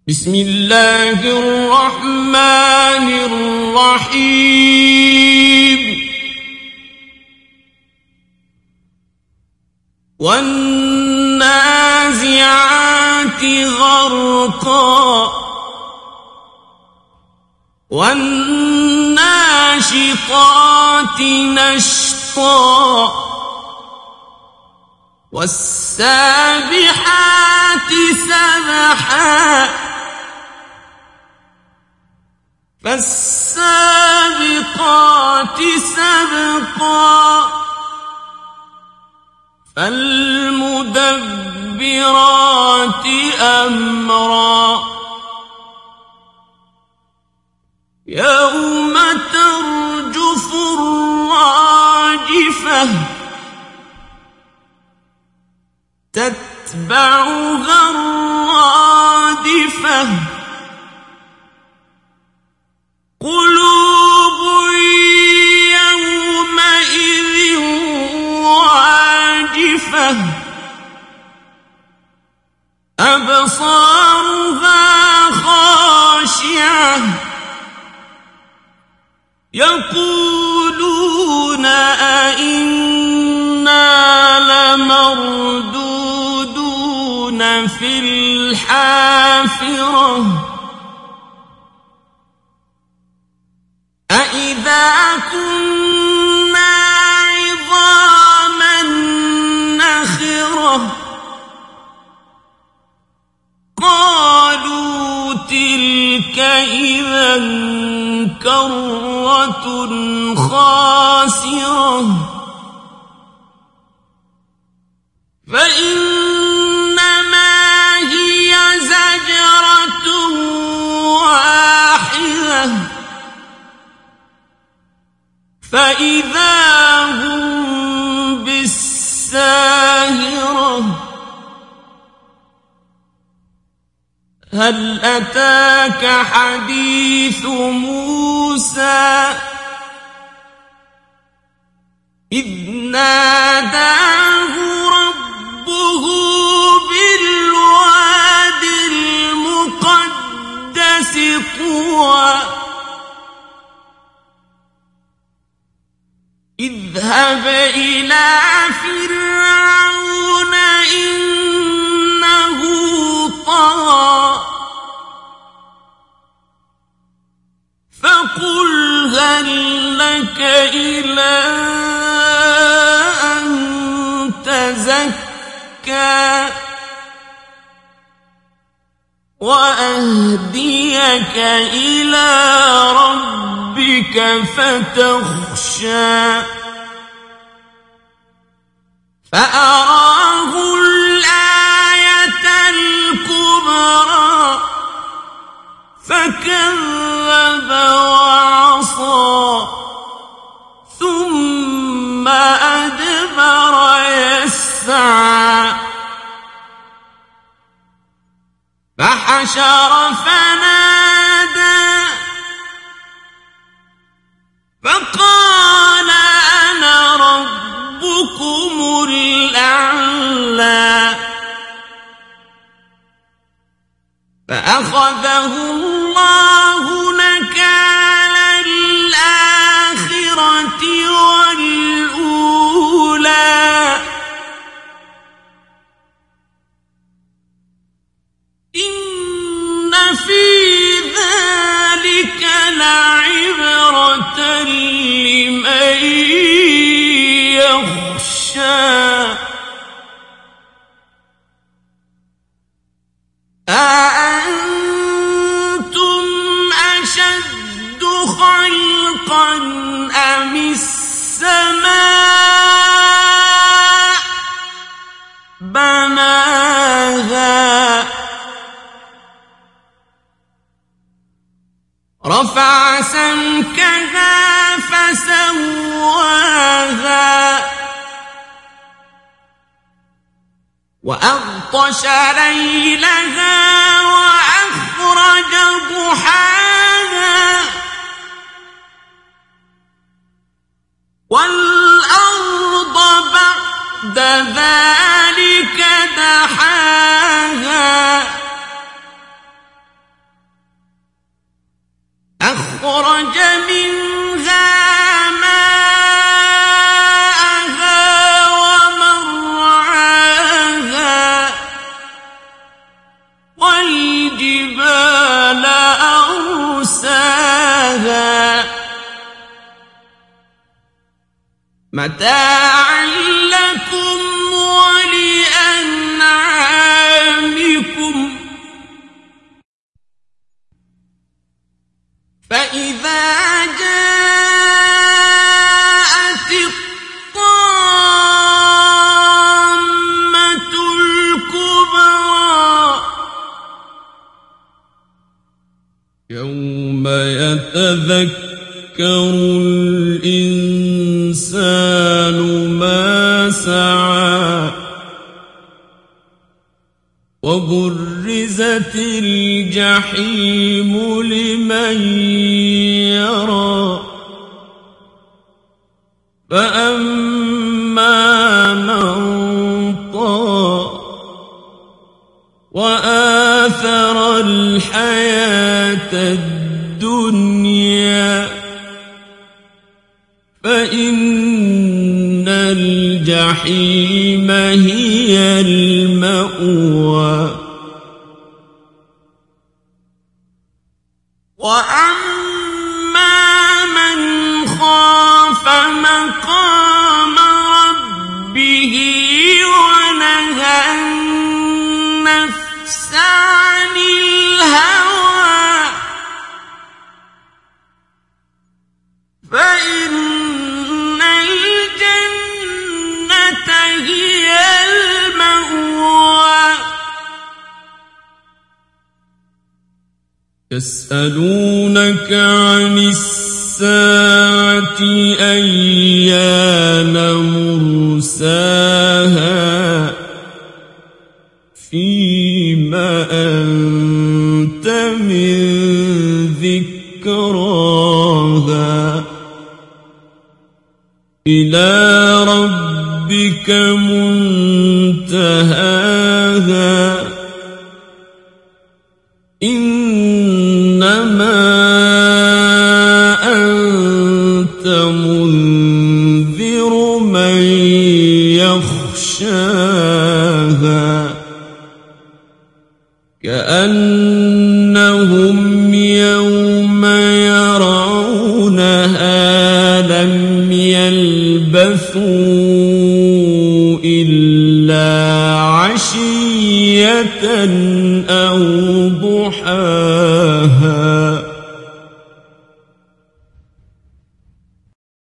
بسم الله الرحمن الرحيم والنازعات غرقا والناشطات نشطا والسابحات سبحا فالسابقات سبقا فالمدبرات أمرا يوم ترجف الراجفة تتبعها الرادفة قلوب يومئذ واجفة أبصارها خاشعة يقولون أئنا لمردودون في الحافرة أإذا كنا عظاما نخرة قالوا تلك إذا كرة خاسرة فإنما هي زجرة واحدة فإذا هم بالساهرة هل أتاك حديث موسى إذ ناداه ربه بالواد المقدس طوى اذهب إلى فرعون إنه طغى فقل هل لك إلى أن تزكى وأهديك إلى ربك فتخشى فأراه الآية الكبرى فكذب وعصى ثم أدبر يسعى فحشر فنادى فقال أنا ربكم الأعلى فأخذه الله نكال الآخرة والأولى إن في ذلك لعبرة لمن يخشى أأنتم أشد خلقا أم السماء بناها رفع سمكها فسواها وأغطش ليلها وأخرج ضحاها والأرض بعد ذلك دحاها أخرج منها ماءها ومرعاها والجبال أرساها متاعا لكم ولأنعامكم فإذا جاءت الطامة الكبرى يوم يتذكر الإنسان ما سعى وبرزت الجحيم لمن يرى فأما من طغى وآثر الحياة الدنيا فإن الجحيم هي المأوى وأما من خاف مقام ربه ونهى النفس عن الهوى فإن الجنة هي المأوى يسألونك عن الساعة أيان مرساها فيما أنت من ذكراها إلى ربك منتهاها إنما أنت منذر من يخشاها كأنهم يوم يرونها لم يلبثوا إلا عشية أو ضحاها